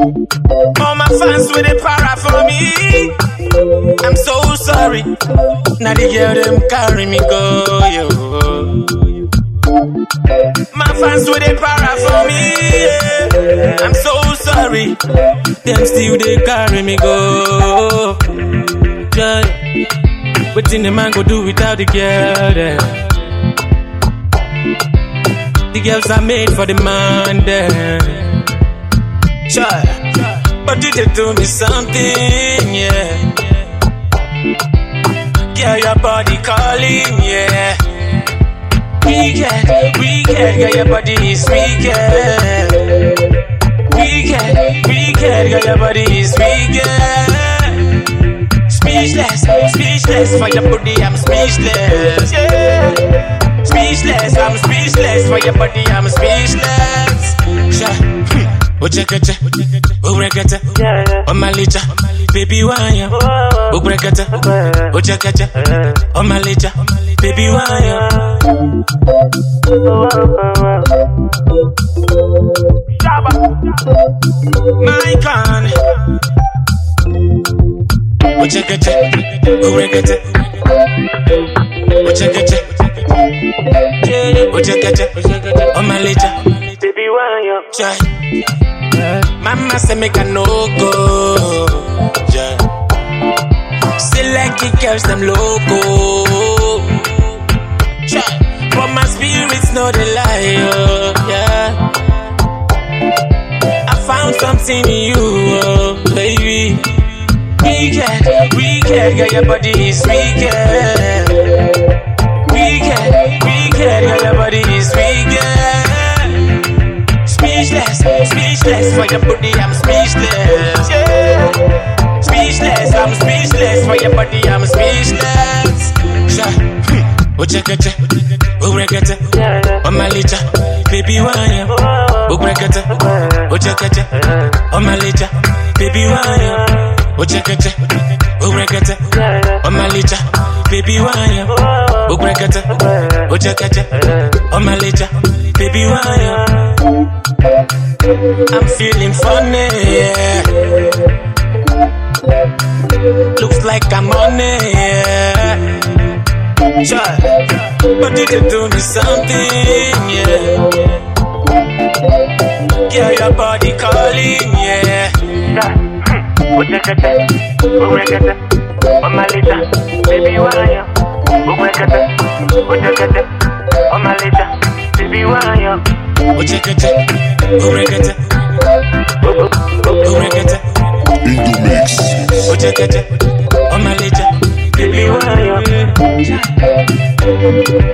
All my fans with the para for me. I'm so sorry. Now the girl them carry me go, yo. My fans with the para for me. Yeah. I'm so sorry. Them still they carry me go. Yeah. What in the man go do without the girl there? The girls are made for the man there. But you did do me something, yeah. Girl, your body calling, yeah. Weekend, girl, your body is weekend. Weekend, girl, your body is weekend. Speechless for your body, I'm speechless, yeah. Speechless, I'm speechless for your body, I'm speechless. Sure. Ochekete, Urekete, Omalicha, baby wanya, Ubrekete, Ochekete, Omalicha, baby wanya. My con, Ochekete, Urekete, Ochekete, Ochekete, Omalicha, baby wanya. Mama say make a no go, yeah. Select the girls them loco, yeah. But my spirits know the lie, oh, yeah. I found something in you, oh, baby. Weekend, girl, your body is weekend. Weekend, girl, your body is weekend. Speechless for your body, I'm speechless, yeah. Speechless, I'm speechless for your body, I'm speechless. Ochekete, Urekete, Omalicha, baby wanya, Ubrekete, Ochekete, Omalicha, baby wanya, Ochekete, Urekete, Omalicha, baby wanya, Ubrekete, Ochekete, Omalicha, baby wanya. I'm feeling funny, yeah. Looks like I'm on it, yeah. Sure. But you did do me something, yeah. Girl, your body calling, yeah. Ochekete, Urekete, Omalicha, baby wanya, Ubrekete, Ochekete, Omalicha, baby wanya. Ochekete, Urekete, Urekete, in the mix. Ochekete, Omalicha, baby wanya.